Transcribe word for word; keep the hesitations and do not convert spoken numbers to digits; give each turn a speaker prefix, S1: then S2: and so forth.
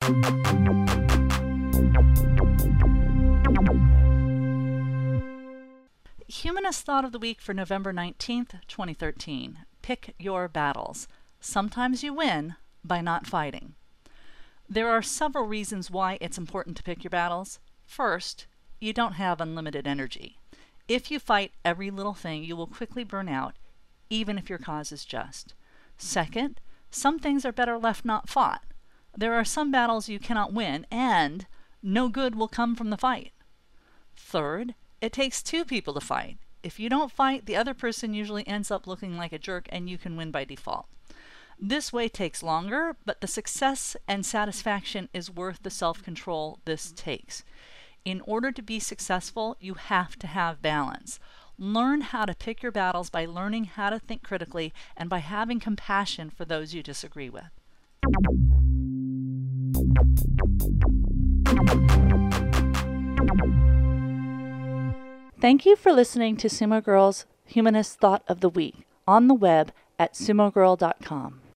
S1: Humanist Thought of the Week for November nineteenth, twenty thirteen. Pick your battles. Sometimes you win by not fighting. There are several reasons why it's important to pick your battles. First, you don't have unlimited energy. If you fight every little thing, you will quickly burn out, even if your cause is just. Second, some things are better left not fought. There are some battles you cannot win, and no good will come from the fight. Third, it takes two people to fight. If you don't fight, the other person usually ends up looking like a jerk and you can win by default. This way takes longer, but the success and satisfaction is worth the self-control this takes. In order to be successful, you have to have balance. Learn how to pick your battles by learning how to think critically and by having compassion for those you disagree with. Thank you for listening to Sumo Girl's Humanist Thought of the Week on the web at sumo girl dot com.